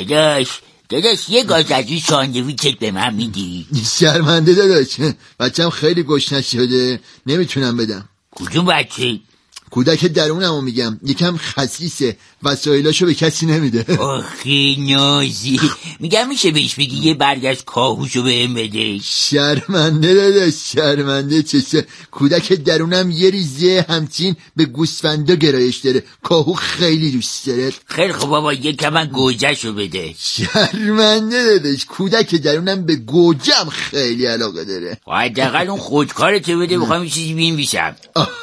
داداش یه گاز از این ساندویچت به من میدی؟ شرمنده داداش، بچم خیلی گشنه شده، نمیتونم بدم. کدوم بچه؟ کودک درونمو میگم، یکم خسیسه، وسایلاشو به کسی نمیده. آخی نازی، میگم میشه بهش بگی یه برگ از کاهوشو بهم بده. شرمنده داداش، شرمنده چشه. کودک درونم یه ریزه همچین به گوسفندا گرایش داره، کاهو خیلی دوست داره. خیلی خب بابا یکم من گوجهشو بده. شرمنده داداش، کودک درونم به گوجم خیلی علاقه داره. حداقل اون خودکارتو بده، بخوام یه چیزی بنویسم.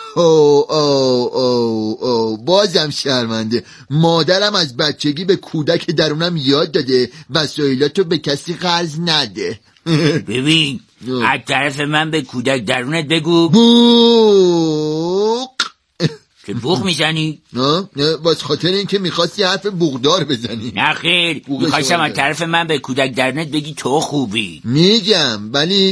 بازم شرمنده. مادرم از بچگی به کودک درونم یاد داده وسایلاتو به کسی قرض نده. ببین از طرف من به کودک درونت بگو بوق. که بوق میزنی؟ نه باز خاطر این که میخواستی حرف بوقدار بزنی. نه خیر، میخواستم از طرف من به کودک درونت بگی تو خوبی. میگم ولی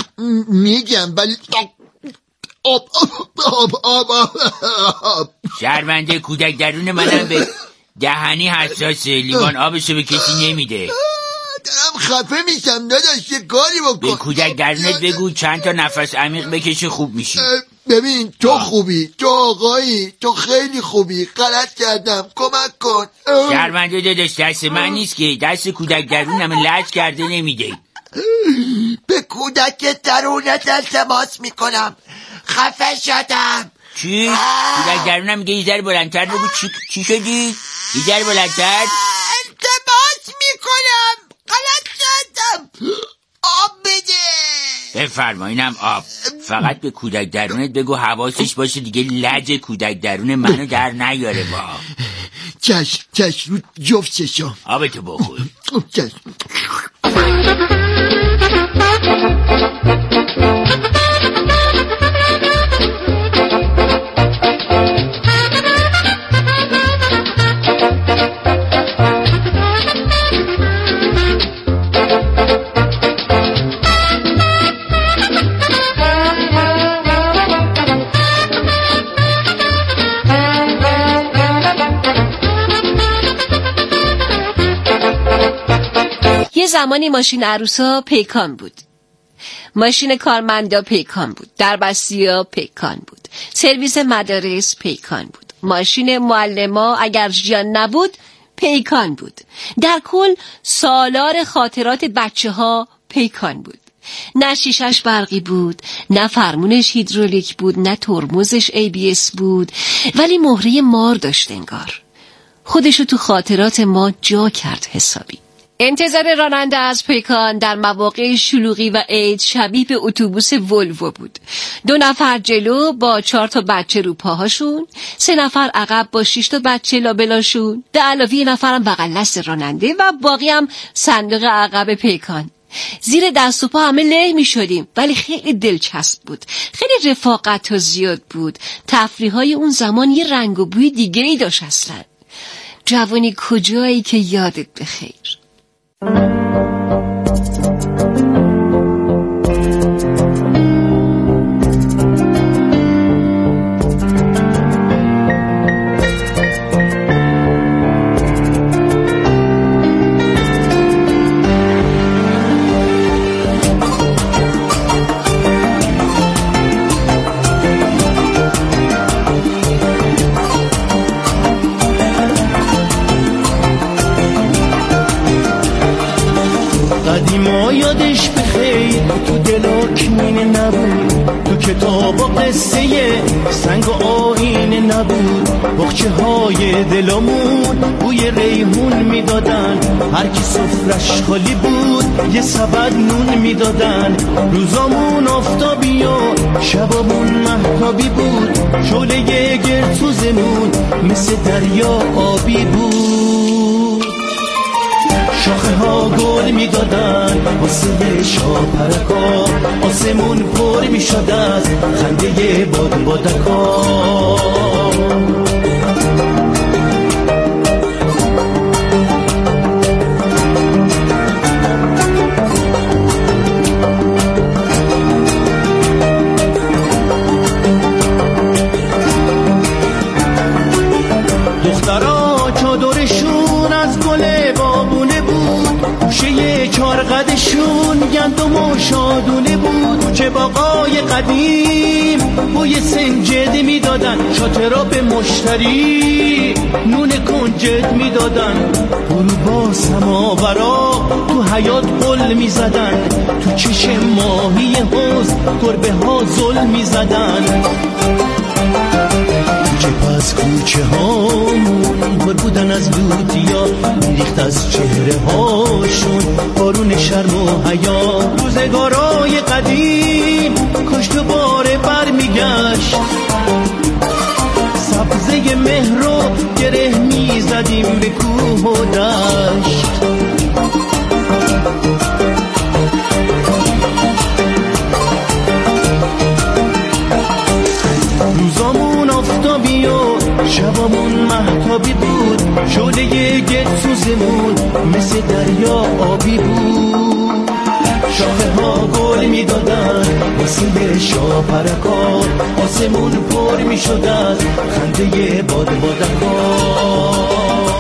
شرمنده، کودک درون منم به دهنی حساسه، لیوان آبشو به کسی نمیده. دارم خفه میشم داداش، یه کاری بکن. به کودک درونت بگو چند تا نفس عمیق بکشه خوب میشی. ببین تو خوبی، تو آقایی، تو خیلی خوبی، غلط کردم، کمک کن. شرمنده داداش، دست من نیست که، دست کودک درونم لج کرده نمیده. به کودک درونت التماس میکنم، خفه شدم. چی؟ کودک درونم میگه یه ذره بلندتر بگو. چی شدی؟ یه ذره بلندتر. التماس میکنم، غلط کردم، آب بده. بفرما اینم آب. فقط به کودک درونت بگو حواسش باشه دیگه لج کودک درون منو در نیاره. با چشم رو جفت چشم. آبتو بخور. چشم. زمانی ماشین عروسا پیکان بود، ماشین کارمندا پیکان بود، دربستیا پیکان بود، سرویس مدارس پیکان بود، ماشین معلما اگر جان نبود پیکان بود. در کل سالار خاطرات بچه ها پیکان بود. نه شیشش برقی بود، نه فرمونش هیدرولیک بود، نه ترمزش ABS بود، ولی مهره مار داشت انگار. خودشو تو خاطرات ما جا کرد حسابی. انتظار راننده از پیکان در مواقع شلوغی و عید شبیه به اتوبوس ولوو بود. 2 نفر جلو با 4 تا بچه رو پاهاشون، 3 نفر عقب با 6 تا بچه لابلاشون، به علاوه 1 نفرم بغل دست راننده و باقی هم صندوق عقب پیکان. زیر دست و پا همه له می شدیم، ولی خیلی دلچسب بود، خیلی رفاقت و زیاد بود. تفریح‌های اون زمان یه رنگ و بوی دیگه ای داشت. اصلا جوانی کجایی که یادت بخیر. قدیما یادش بخیر تو دلاک مینه نبود، تو کتاب و قصه سنگ و آینه نبود. بخچه های دلمون بوی ریحون میدادن، هر کی سفرش خالی بود یه سبد نون میدادن. روزامون آفتابی و شبامون مهتابی بود، شعله گرتوزمون مثل دریا آبی بود. شاخه ها گل می دادن واسه شاپرکا، آسمون پر می شد از خنده بادکا. دخترها چادرشون از گل بابونه توی باغای قدیم بوی سنجد میدادن، شاترا به مشتری نون کنجد میدادن. غروبا سماورا تو حیات قل میزدن، تو چشم ماهی حوض گربه ها زل میزدن. از کوچه هامون پر بودن از لوتیا، میریخت از چهره هاشون بارون شرم و حیا. روزگارای قدیم کاش دوباره برمیگشت، سبزه مهر رو گره میزدیم به کوه و دشت. روزامون آفتابی و شبامون مهتابی بود، شعله گلسوزمون مثل دریا آبی بود. شاخه ها گل میدادن واسه شاپرکات، آسمون پر میشد از خنده باد بادک‌ها.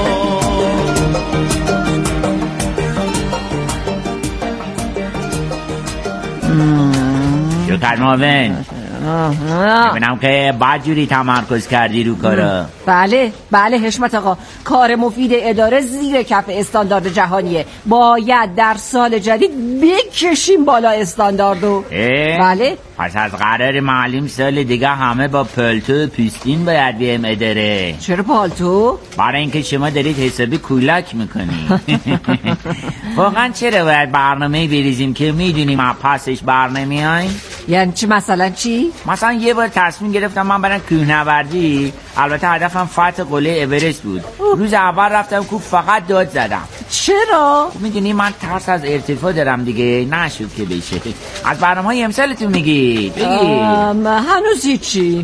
شکر معاون ببینم که بعد جوری تمرکز کردی رو کارا. بله حشمت آقا، کار مفید اداره زیر کف استاندارد جهانیه. باید در سال جدید بکشیم بالا استانداردو. بله. پس از قرار معلوم سال دیگه همه با پالتو و پیستین باید بیم اداره. چرا پالتو؟ برای اینکه شما دارید حسابی کولک میکنی. واقعا چرا باید برنامه بریزیم که میدونیم ما پسش برنمیایم؟ یعنی چی؟ مثلا چی؟ مثلا یه بار تصمیم گرفتم من برم کوهنوردی، البته هدفم فتح قله اورست بود. روز اول رفتم کوه فقط داد زدم. چرا؟ میدونی من ترس از ارتفاع دارم دیگه، نشد که بشه. از برنامه‌های امسالتون میگی؟ هنوز هیچی.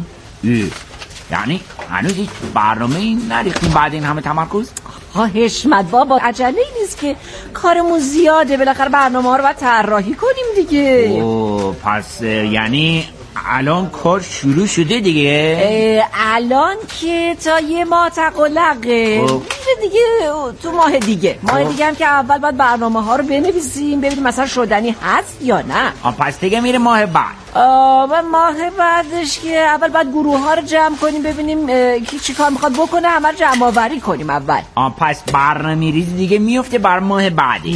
یعنی هنوز هیچ برنامه‌ای نریختیم بعد این همه تمرکز؟ حشمت بابا، عجله نیست که کارمون زیاده، بالاخره برنامه‌ها رو باید طراحی کنیم دیگه. اوه، پس یعنی الان کار شروع شده دیگه؟ الان که تا یه ماه تقلقه میره دیگه، تو ماه دیگه هم که اول باید برنامه ها رو بنویسیم ببینیم مثلا شدنی هست یا نه. پس دیگه میره ماه بعد. ماه بعدش که اول باید گروه ها رو جمع کنیم ببینیم کی چی کار میخواد بکنه، همه رو جمع آوری کنیم اول. پس برنامه ریزی دیگه میفته بر ماه بعدی.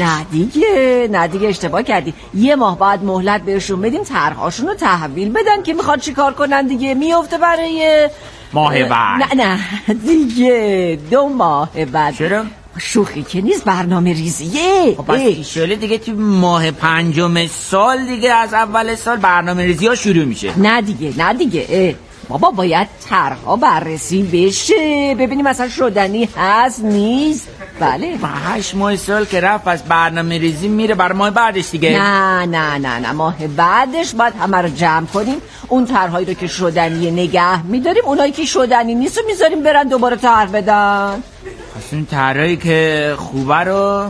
نه دیگه اشتباه کردی. یه ماه بعد مهلت بهشون بدیم طرح‌هاشون رو تحویل بدن که میخواد چی کار کنن دیگه. میفته برای ماه بعد. نه دیگه 2 ماه بعد. چرا؟ شوخی که نیست، برنامه ریزیه. پس ایشاله دیگه تو ماه 5 سال دیگه از اول سال برنامه ریزی ها شروع میشه. نه دیگه بابا باید طرح‌ها بررسی بشه ببینیم مثلا شدنی هست نیست. بله 8 ماه سال که رفت، پس برنامه ریزی میره بر ماه بعدش دیگه. نه ماه بعدش باید همه رو جمع کنیم، اون طرح‌هایی رو که شدنی نگه میداریم، اونایی که شدنی نیست رو میذاریم برن دوباره طرح بدن. پس اون طرحی که خوبه رو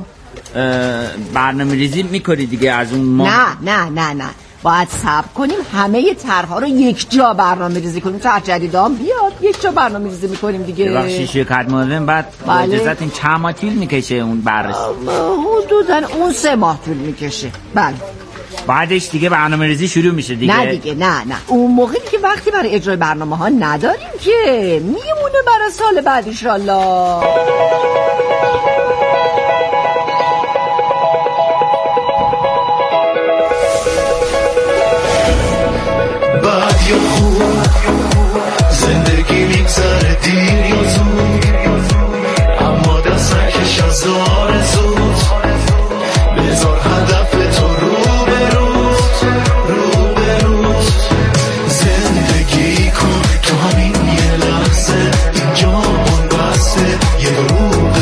برنامه ریزی میکنی دیگه از اون ماه. نه باید صبر کنیم همه طرح‌ها رو یک جا برنامه ریزی کنیم، طرح جدیدام بیاد یک جا برنامه ریزی میکنیم دیگه. بخشی شرکت معاون بعد اجازت این چند ماه طول میکشه اون بررسی؟ حدوداً اون 3 ماه طول میکشه. بله بعدش دیگه برنامه ریزی شروع میشه دیگه. نه اون موقعی که وقتی برای اجرای برنامه ها نداریم که میمونه برای سال بعد انشالله. بعد یا خوب زندگی میگذره دیر یا زود، اما دست نکش از آرزوت، بذار هدف تو رو به روز زندگی کن تو همین یه لحظه، اینجا من بسته یه روح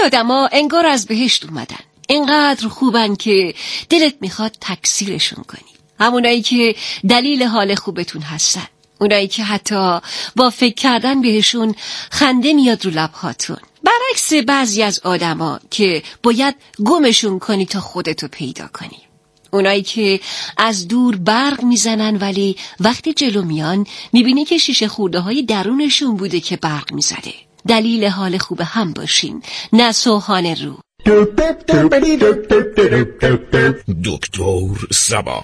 آدما انگار از بهشت اومدن. اینقدر خوبن که دلت میخواد تکثیرشون کنی. همونایی که دلیل حال خوبتون هستن. اونایی که حتی با فکر کردن بهشون خنده میاد رو لبهاتون. برعکس بعضی از آدما که باید گمشون کنی تا خودتو پیدا کنی. اونایی که از دور برق میزنن ولی وقتی جلو میان میبینی که شیشه خورده های درونشون بوده که برق میزده. دلیل حال خوب هم باشین، نه سوهان رو. دکتر صبا.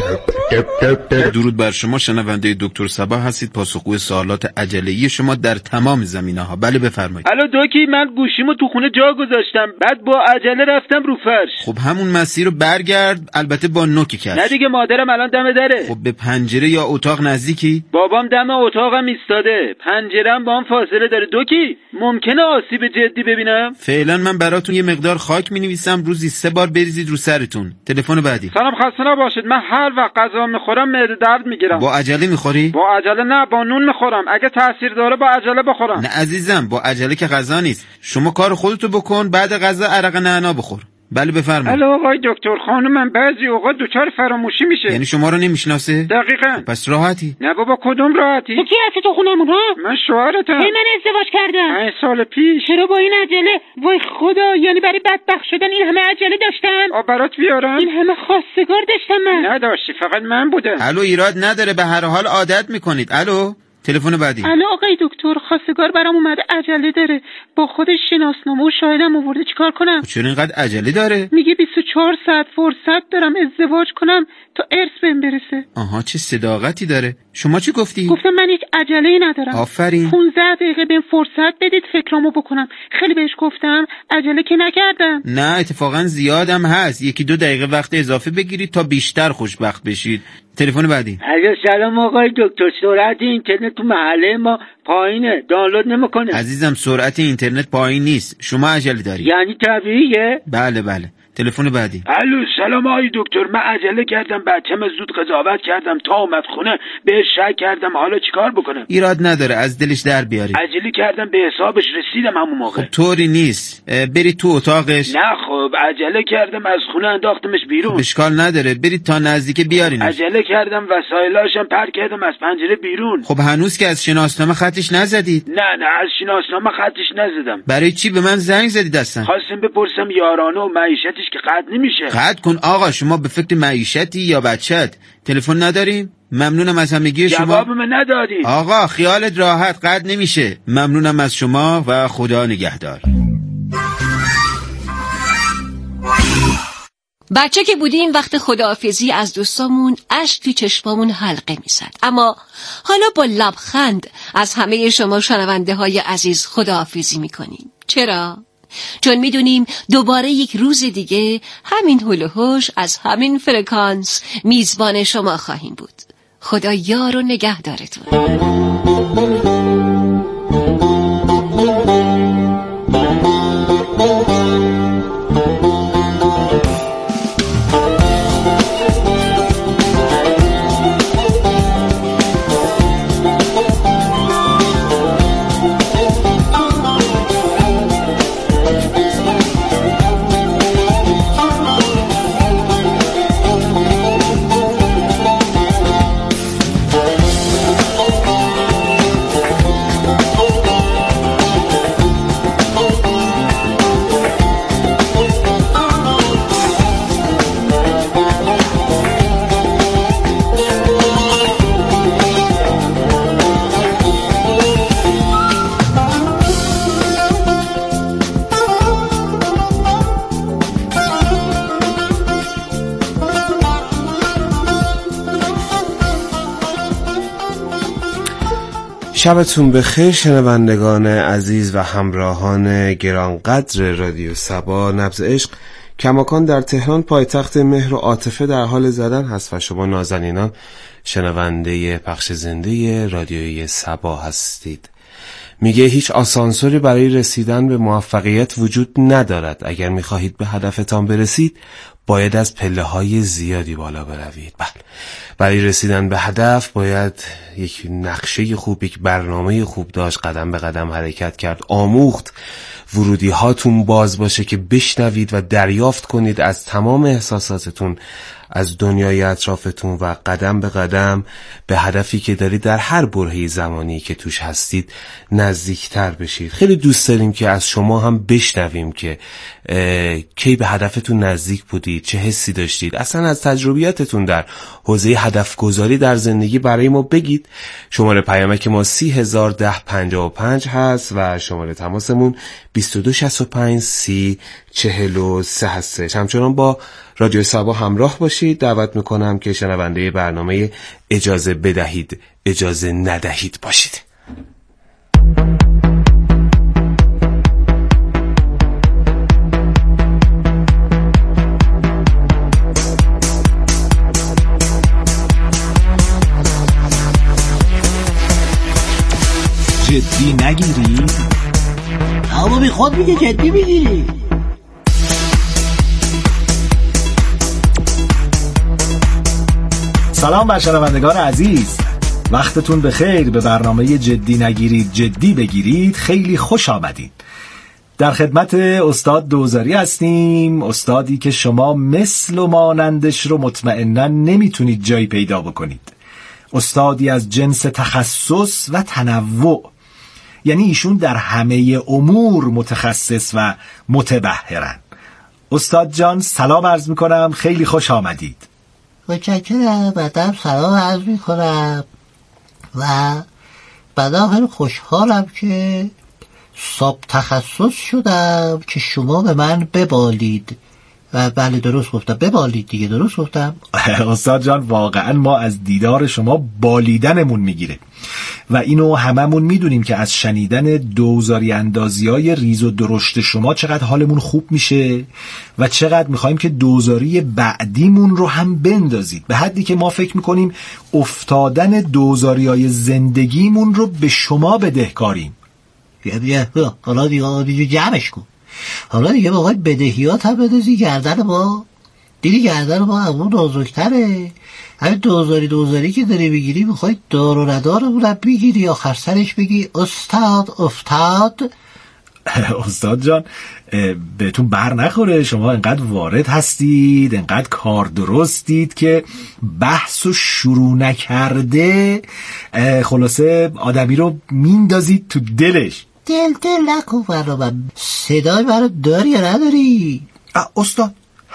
درود بر شما شنونده دکتر صبا هستید. پاسخگوی سوالات عجله‌ای شما در تمام زمینه‌ها. بله بفرمایید. الو دوکی، من گوشیمو تو خونه جا گذاشتم، بعد با عجله رفتم رو فرش. خب همون مسیر رو برگرد، البته با نوک کش. نه دیگه، مادرم الان دم دره. خب به پنجره یا اتاق نزدیکی؟ بابام دم اتاقم ایستاده، پنجره‌ام با هم فاصله داره. دوکی، ممکنه آسیب جدی ببینم؟ فعلا من براتون یه مقدار خاک می‌نویسم، روزی 3 بار بریزید رو سرتون. تلفن بعدی. سلام، خسته نباشید. من هر وقت غذا میخورم معده درد میگیرم. با عجله میخوری؟ با عجله نه، با نون میخورم. اگه تاثیر داره با عجله بخورم. نه عزیزم، با عجله که غذا نیست. شما کار خودتو بکن، بعد غذا عرق نعنا بخور. بله بفرمایید. الو آقای دکتر خانم، من بعضی اوقات دچار فراموشی میشه. یعنی شما رو نمیشناسه؟ دقیقاً. پس راحتی؟ نه بابا، کدوم راحتی؟ تو کی هستی تو خونمون ها؟ من شوهرتم. من ازدواج کردم 5 سال پیش. چرا با این عجله؟ وای خدا، یعنی برای بدبخت شدن این همه عجله داشتم؟ برات بیارم؟ این همه خواستگار داشتم من. نداشتی، فقط من بودم. الو ایراد نداره، به هر حال عادت میکنید. الو تلفن بعدی. الو آقای دکتر، خواستگار برام اومده، عجله داره، با خودش شناسنامه و شاهدم آورده. چیکار کنم؟ چرا اینقدر عجله داره؟ میگه 24 ساعت فرصت دارم ازدواج کنم تا ارث بهم برسه. آها، چه صداقتی داره. شما چی گفتی؟ گفتم من هیچ عجله‌ای ندارم. آفرین. 15 دقیقه بهم فرصت بدید فکرامو بکنم. خیلی بهش گفتم، عجله که نکردم. نه اتفاقا زیادم هست. 1-2 دقیقه وقت اضافه بگیرید تا بیشتر خوشبخت بشید. تلفن بعدی. سلام آقای دکتر، سرعت اینترنت تو محله ما پایینه، دانلود نمیکنه. عزیزم سرعت اینترنت پایین نیست، شما عجله داری. یعنی طبیعیه؟ بله. تلفن بعدی. الو سلام آقای دکتر، من عجله کردم، بچه‌م زود قضاوت کردم، تا اومد خونه بهش شک کردم، حالا چیکار بکنم؟ ایراد نداره، از دلش در بیاری. عجله کردم، به حسابش رسیدم همون موقع. خب طوری نیست، برید تو اتاقش. نه خب عجله کردم، از خونه انداختمش بیرون. خب اشکال نداره، برید تا نزدیک بیارین. عجله کردم، وسایلاشم پرت کردم از پنجره بیرون. خب هنوز که از شناسنامه خطش نزدید؟ نه از شناسنامه خطش نزدم. برای چی به من زنگ زدید اصلا؟ خواستم بپرسم یارانه و معیشتش که قطع نمیشه. قطع کن آقا، شما به فکر معیشتی یا بچت؟ تلفن نداریم؟ ممنونم از همگی شما. جواب من ندادین. آقا خیالت راحت، قطع نمیشه. ممنونم از شما و خدا نگهدار. بچه که بودیم وقت خداحافظی از دوستامون اشک توی چشمامون حلقه میزد، اما حالا با لبخند از همه شما شنونده های عزیز خداحافظی میکنیم. چرا؟ چون میدونیم دوباره یک روز دیگه همین هول و هوش از همین فرکانس میزبان شما خواهیم بود. خدا یار و نگهدارتون. شبتون بخیر شنوندگان عزیز و همراهان گرانقدر رادیو صبا. نبض عشق کماکان در تهران پایتخت مهر و عاطفه در حال زدن هست و شما نازنینان شنونده پخش زنده رادیوی صبا هستید. میگه هیچ آسانسوری برای رسیدن به موفقیت وجود ندارد. اگر میخواهید به هدفتان برسید باید از پله‌های زیادی بالا بروید. برای رسیدن به هدف باید یک نقشه خوب، یک برنامه خوب داشت، قدم به قدم حرکت کرد، آموخت ورودی هاتون باز باشه که بشنوید و دریافت کنید از تمام احساساتتون از دنیای اطرافتون و قدم به قدم به هدفی که دارید در هر برهه زمانی که توش هستید نزدیکتر بشید. خیلی دوست داریم که از شما هم بشنویم که کی به هدفتون نزدیک بودید، چه حسی داشتید، اصلا از تجربیاتتون در حوزه هدف گذاری در زندگی برای ما بگید. شماره پیامک ما 301055 هست و شماره تماسمون 2265 3043 هستش. همچنان با رادیو سبا همراه باشید. دعوت میکنم که شنونده برنامه اجازه بدهید اجازه ندهید باشید. جدی نگیری؟ اما بی خود میگه جدی میگیری. سلام بر شنوندگان عزیز، وقتتون بخیر. به برنامه جدی نگیرید جدی بگیرید خیلی خوش آمدید. در خدمت استاد دوزاری هستیم، استادی که شما مثل و مانندش رو مطمئناً نمیتونید جایی پیدا بکنید. استادی از جنس تخصص و تنوع، یعنی ایشون در همه امور متخصص و متبحرن. استاد جان سلام عرض میکنم، خیلی خوش آمدید. متشکرم. بعدم سلام عرض میکنم و بعدم خیلی خوشحالم که ساب تخصص شدم که شما به من ببالید. و بله درست گفتم، ببالید دیگه، درست گفتم. استاد جان واقعا ما از دیدار شما بالیدنمون میگیره و اینو هممون میدونیم که از شنیدن دوزاری اندازی‌های ریز و درشت شما چقدر حالمون خوب میشه و چقدر میخوایم که دوزاری بعدیمون رو هم بندازید، به حدی که ما فکر میکنیم افتادن دوزاری‌های زندگیمون رو به شما بدهکاریم. حالا دیگه جمعش کن. حالا دیگه باید بدهیات هم بدازی گردن ما. دیدی گردن ما همون نازکتره. همین دوزاری که داری بگیری میخوای دار و ندارمونم بگیری، آخر سرش بگی استاد افتاد. استاد جان بهتون بر نخوره، شما انقدر وارد هستید، انقدر کار درستید که بحث و شروع نکرده خلاصه آدمی رو میندازید تو دلش. دل نکن برنامه. صدای برای داری یا نداری؟ استاد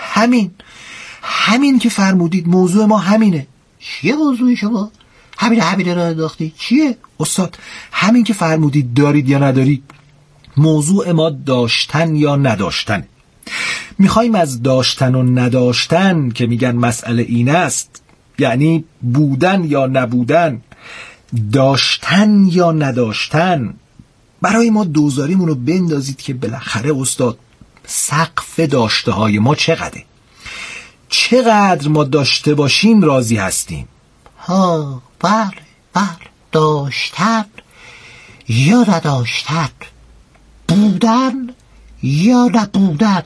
همین که فرمودید موضوع ما همینه. چیه موضوع شما؟ همینه را انداختی. چیه؟ استاد همین که فرمودید دارید یا ندارید، موضوع ما داشتن یا نداشتن. میخوایم از داشتن و نداشتن که میگن مسئله این است، یعنی بودن یا نبودن، داشتن یا نداشتن، برای ما دوزاریمون رو بندازید که بالاخره استاد سقف داشته های ما چقدر ما داشته باشیم راضی هستیم. بله داشتن یا نداشتن، بودن یا نبودن،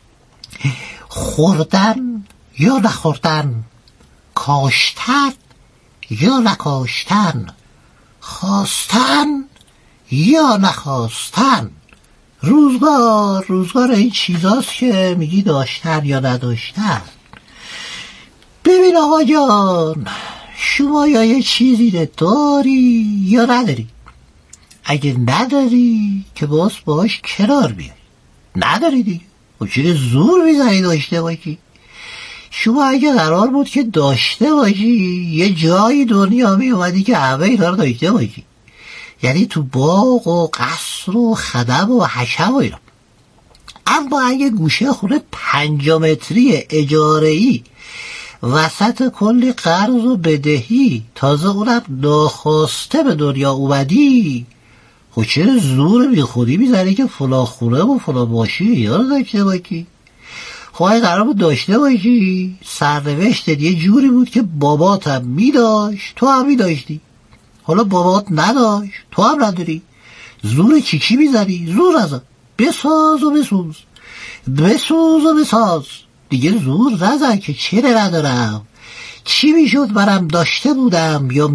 خوردن یا نخوردن، کاشتن یا نکاشتن، خواستن یا نخواستن. روزگار این چیزاست که میگی داشتن یا نداشتن. ببین آقا جان، شما یا یه چیزی داری یا نداری. اگه نداری که باش کنار بیای. نداری دیگه و چیز زور میزنی داشته باشی. شما اگه قرار بود که داشته باشی، یه جایی دنیا می اومدی که همه اینا رو داشته باشی، یعنی تو باغ و قصر و خدم و حشم و اینا. اما اگه گوشه خونه 5 متری اجاره‌ای وسط کلی قرض و بدهی، تازه اونم ناخواسته به دنیا اومدی، خب چرا زور بی خودی میزنی که فلان خونه و فلان ماشین یا رو داشته باشی؟ خب اگه قرار بود داشته باشی، سرنوشتت یه جوری بود که بابات هم میداشت، تو هم میداشتی. حالا بابات نداشت، تو هم نداری. زور چی میزنی؟ زور نزن، بساز و بسوز، بسوز و بساز. دیگه زور نزن که چیره ندارم. چی میشد منم داشته بودم یا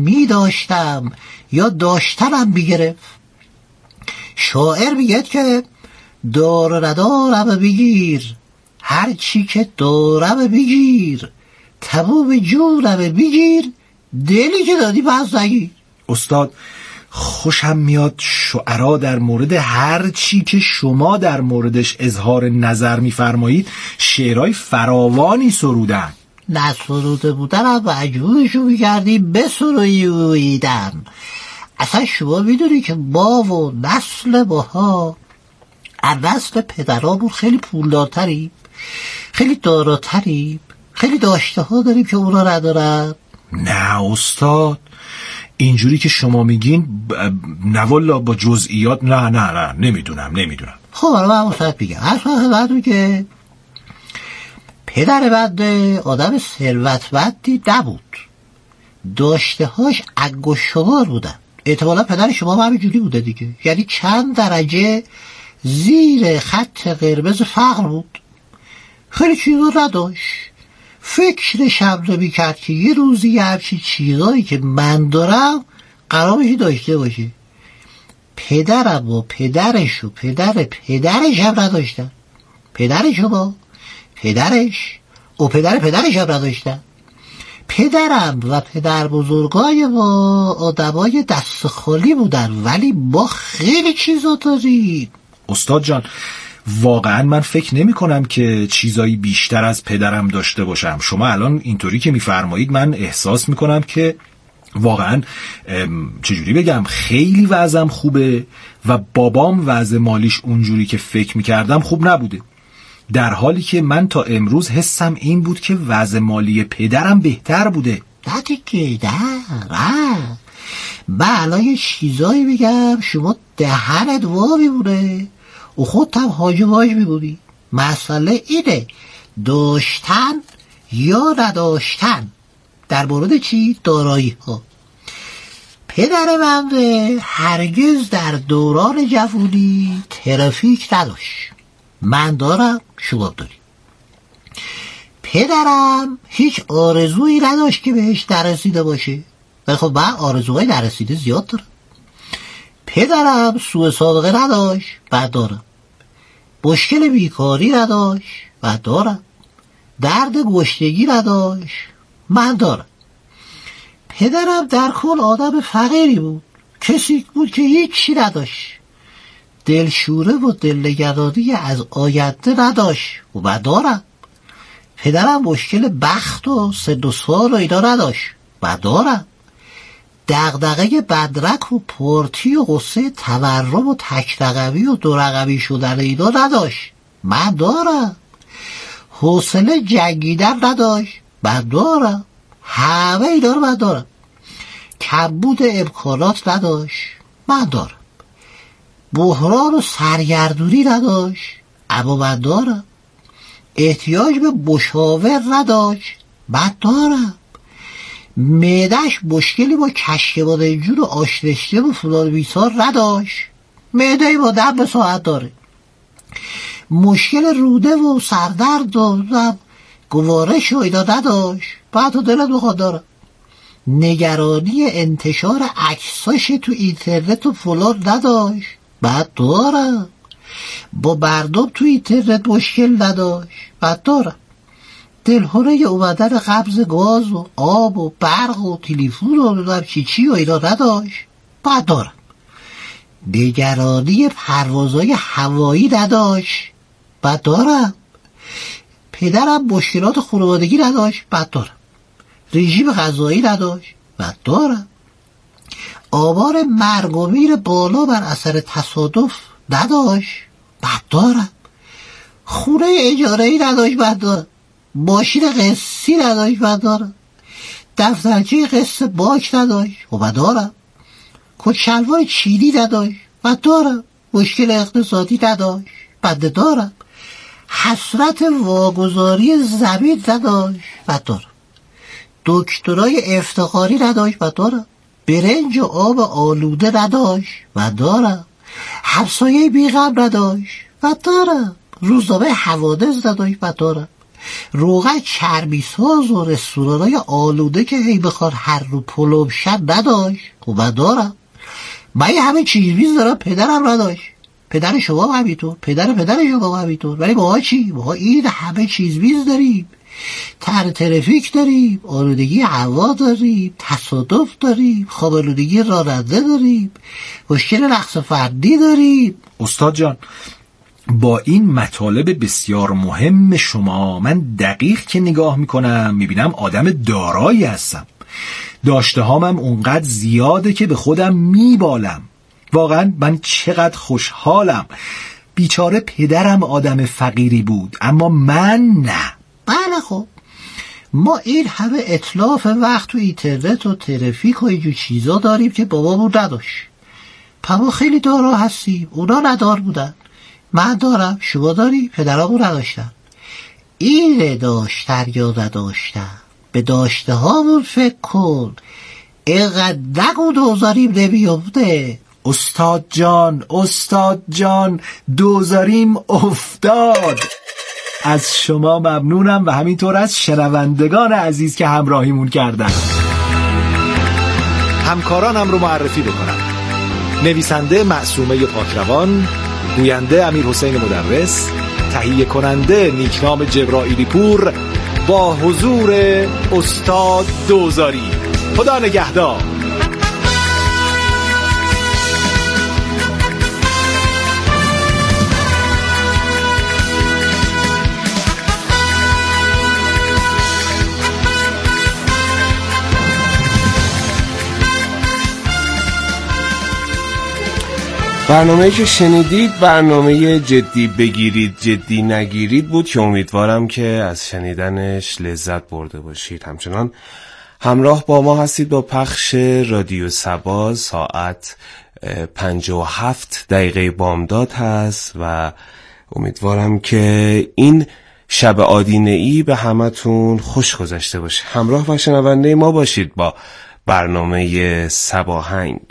میداشتم یا داشتنم میگرفت. شاعر میگه که دار ندارم بگیر، هر چی که دارم بگیر، تمام جونم بگیر، دلی که دادی پس نگیر. استاد خوشم میاد شعرا در مورد هر چی که شما در موردش اظهار نظر میفرمایید شعرهای فراوانی سرودن. نسروده بودن و مجبورشو میکردی بسرویدم. اصلا شما میدونی که ما و نسل ماها از نسل پدرامون خیلی پولدارتریم، خیلی داراتریم، خیلی داشته ها داریم که اونا ندارن. نه استاد، اینجوری که شما میگین نه والا با جزئیات نه نمیدونم. خب من مصد بگم اصلا بعدو که پدر بنده آدم ثروتمندی نبود، داشته هاش انگشت شمار بودن. احتمالا پدر شما هم همینجوری بوده دیگه، یعنی چند درجه زیر خط قرمز فقر بود، خیلی چیزا نداشت. فکرش هم نمی‌کرد که یه روزی همچین چیزایی که من دارم قرار بشه داشته باشه. پدرم و پدرش و پدرش هم نداشتن، پدر شما، پدرش و پدرش هم نداشتن. پدرم و پدر بزرگای ما آدمای دست خالی بودن، ولی ما خیلی چیزا داریم. استاد جان واقعا من فکر نمی کنم که چیزایی بیشتر از پدرم داشته باشم. شما الان اینطوری که میفرمایید من احساس میکنم که واقعا چجوری بگم خیلی وضعم خوبه و بابام وضع مالیش اونجوری که فکر میکردم خوب نبوده، در حالی که من تا امروز حسم این بود که وضع مالی پدرم بهتر بوده. نه دیگه نه من الان یه چیزایی بگم شما دهنت وا میمونه و خودت هم هاج میبونی. مسئله اینه داشتن یا نداشتن در مورد چی؟ دارایی ها. پدر من هرگز در دوران جوانی ترافیک نداشت، من دارم شما داری. پدرم هیچ آرزویی نداشت که بهش نرسیده باشه، ولی خب من آرزوهای نرسیده زیاد دارم. پدرم سوء سابقه نداشت، من دارم. مشکل بیکاری نداشت، من دارم. درد گشتگی نداشت، من دارم. پدرم در کل آدم فقیری بود، کسی بود که هیچی نداشت، دلشوره و دلنگرانی از آینده نداشت و من دارم. پدرم مشکل بخت و سن و سال و اینا نداشت، من دارم. دغدغه بدرک و پارتی و غصه تورم و تک رقمی و دو رقمی شدن اینا نداشت، من دارم. حوصله جنگیدن نداشت، من دارم. همه اینا رو من دارم. کمبود امکانات نداشت، من دارم. بحران و سرگردونی نداشت، اما من دارم. احتیاج به مشاور نداشت، من دارم. معده‌اش مشکلی با کشک بادمجون و آش رشته و فلان بیسار نداشت، معده با دم به ساعت داره. مشکل روده و سردرد و گوارش و اینا نداشت، بعد تو دلت بخواد دارم. نگرانی انتشار عکساش تو اینترنت و فلان نداشت، بعد دارم. با مردم تو اینترنت مشکل نداشت، بعد دارم. دلهوره اومدن قبض گاز و آب و برق و تلفن و چی و اینا نداشت، بعد دارم. نگرانی پروازهای هوایی نداشت، بعد دارم. پدرم مشکلات خانوادگی نداشت، بعد دارم. رژیم غذایی نداشت، بعد دارم. آمار مرگ و میر بالا بر اثر تصادف نداشت، بعد دارم. خونه اجاره‌ای نداشت، بعد دارم. ماشین قسطی نداشت، بعد دارم. دفترچه قسط بانک نداشت، بعد دارم. کت شلوار چینی نداشت، بعد دارم. مشکل اقتصادی نداشت، بعد دارم. حسرت واگذاری زمین نداشت، بعد دارم. دکترای افتخاری نداشت، بعد دارم. برنج و آب آلوده نداشت، بعد دارم. همسایه بیغم نداشت، بعد دارم. روزنامه حوادث نداشت، بعد دارم. روغن چربی ساز و رستورانای آلوده که هی بخواد هر رو پلوشن نداشت، بعد دارم. من همه چیز بیز دارم، پدرم نداشت، پدر شما همینطور، پدر شما همینطور. ولی ما چی؟ ما این همه چیز میز داریم، ترافیک داریم، آلودگی هوا داریم، تصادف داریم، خواب آلودگی راننده داریم، مشکل رقص فردی داریم. استاد جان، با این مطالب بسیار مهم شما من دقیق که نگاه میکنم میبینم آدم دارایی هستم. داشته هامم اونقدر زیاده که به خودم میبالم. واقعا من چقدر خوشحالم. بیچاره پدرم آدم فقیری بود اما من نه. بله خب، ما این همه اطلاف وقت تو اینترنت و ترافیک و اینجور چیزا داریم که بابامون نداشت. ما خیلی دارا هستیم، اونا ندار بودن. من دارم، شما داری، پدرامون نداشتن. اینه داشتن یا نداشتن، به داشته هامون فکر کن. اینقدر نگو دوزاریم نمیفته. استاد جان دوزاریم افتاد. از شما ممنونم و همینطور از شنوندگان عزیز که همراهیمون کردن. همکارانم رو معرفی بکنم: نویسنده معصومه پاکروان، گوینده امیرحسین مدرس، تهیه کننده نیکنام جبرائیلی پور، با حضور استاد دوزاری. خدا نگهدار. برنامه‌ای که شنیدید برنامه جدی بگیرید جدی نگیرید بود که امیدوارم که از شنیدنش لذت برده باشید. همچنان همراه با ما هستید با پخش رادیو سبا. ساعت 57 بامداد هست و امیدوارم که این شب آدینه‌ای به همتون خوش گذشته باشه. همراه و شنونده ما باشید با برنامه سباهنگ.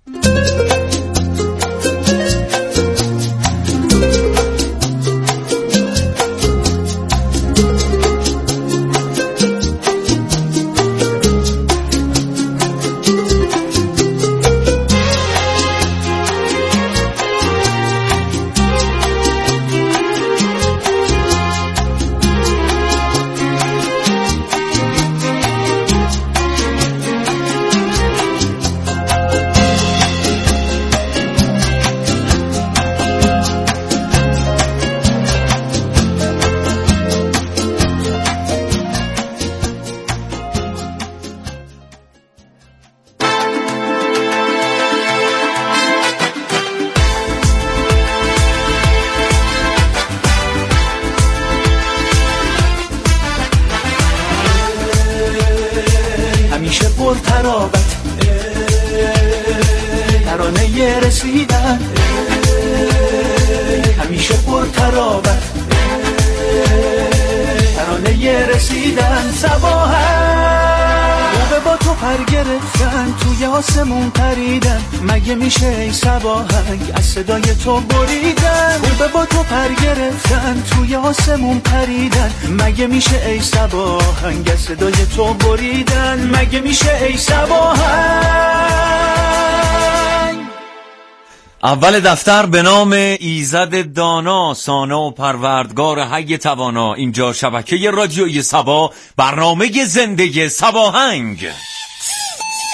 ترانه رسیدن همیشه پر تراوت، ترانه رسیدن صباحن خوبه با تو پر گرفتن توی آسمون پریدن، مگه میشه ای صباحنگ از صدای تو بریدن. خوبه با تو پر گرفتن توی آسمون پریدن، مگه میشه ای صباحنگ از صدای تو بریدن، مگه میشه ای صباحنگ. اول دفتر به نام ایزد دانا، سانا و پروردگار حی توانا. اینجا شبکه رادیویی سبا، برنامه زنده سباهنگ.